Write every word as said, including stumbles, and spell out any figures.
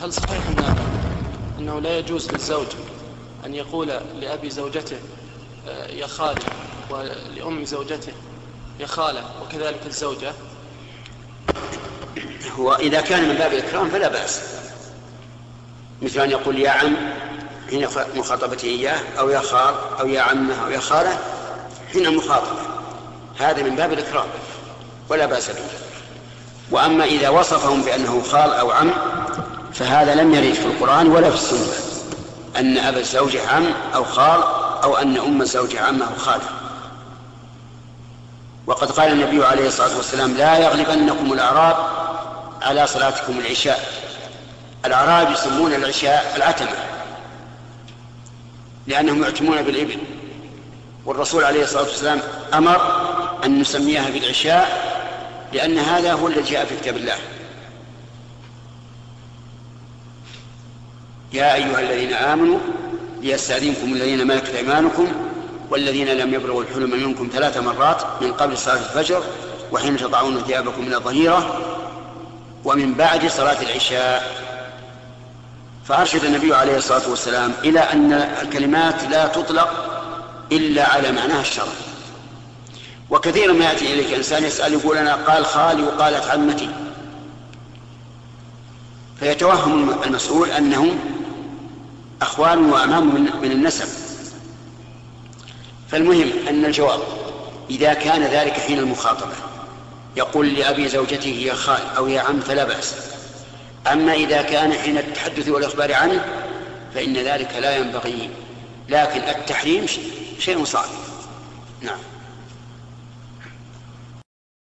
هل صحيح أن أنه لا يجوز للزوج أن يقول لأبي زوجته يا خالي، ولأم زوجته يا خالة، وكذلك الزوجة؟ هو إذا كان من باب الإكرام فلا بأس، مثل أن يقول يا عم حين مخاطبته إياه، أو يا خال، أو يا عمه، أو يا خالة حين مخاطبة، هذا من باب الإكرام ولا بأس به. وأما إذا وصفهم بأنه خال أو عم فهذا لم يرد في القرآن ولا في السنة أن أبا الزوج عم أو خال، أو أن أم الزوج عم أو خالة. وقد قال النبي عليه الصلاة والسلام لا يغلبنكم الأعراب على صلاتكم العشاء. الأعراب يسمون العشاء العتمة لأنهم يعتمون بالإبل، والرسول عليه الصلاة والسلام أمر أن نسميها بالعشاء لأن هذا هو الذي جاء في كتاب الله. يا أيها الذين آمنوا ليستأذنكم الذين ملكت أيمانكم والذين لم يبلغوا الحلم منكم ثلاث مرات من قبل صلاة الفجر وحين تضعون ثيابكم من الظهيرة ومن بعد صلاة العشاء. فأرشد النبي عليه الصلاة والسلام إلى أن الكلمات لا تطلق إلا على معناها الشرعي. وكثيرا ما يأتي إليك إنسان يسأل يقول أنا قال خالي وقالت عمتي، فيتوهم المسؤول أنهم أخوان وأعمام من النسب. فالمهم أن الجواب إذا كان ذلك حين المخاطبة يقول لأبي زوجته يا خال أو يا عم فلا بأس. أما إذا كان حين التحدث والإخبار عنه فإن ذلك لا ينبغي، لكن التحريم شيء صعب. نعم.